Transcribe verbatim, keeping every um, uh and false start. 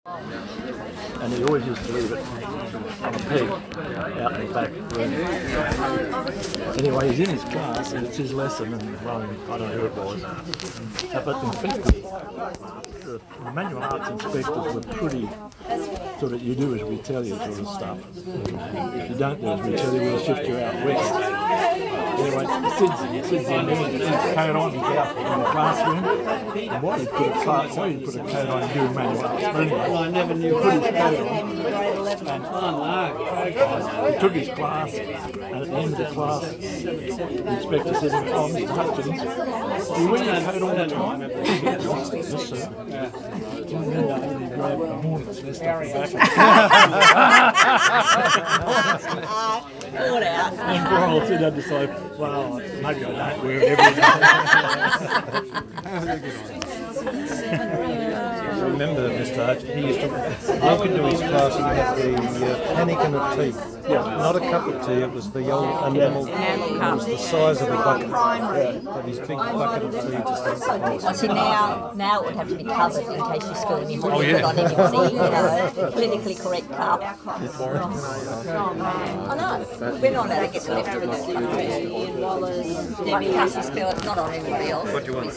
And he always used to leave it on a peg out in the back room. Anyway, he's in his class and it's his lesson, and well, I don't know who it was. Uh, but in fact, the, the manual arts inspectors were pretty sort of, you do as we tell you sort of stuff. If you don't do as we tell you, we'll shift you out west. Anyway, Sid's, Sid's in there, he's got his coat on, he's out in the classroom. And what he put a class, what he put a coat on and do manual arts. But anyway, I never knew. he put his coat on. And, oh no. He took his class, and at the end of the class, the inspector said, "Oh, Mister Hutchins, do you wear your coat all the time?" Yes, sir. And then uh, he grabbed a hornet's nest off the back. And poor old Sid had to say, "Well, maybe I don't wear it every day." I remember Mister Hutch, he used to walk into his class and he had the uh, pannikin of tea. Yeah. Not a cup of tea, it was the old enamel, it was the size of a bucket. Yeah. But his big bucket of tea just like Well, see, now, now it would have to be covered in case you spill any more liquid on anybody, you know, politically correct cup. I know, we're not allowed to get left in this country. Ian Wallace, Debbie Cassie spill it, not on anybody else.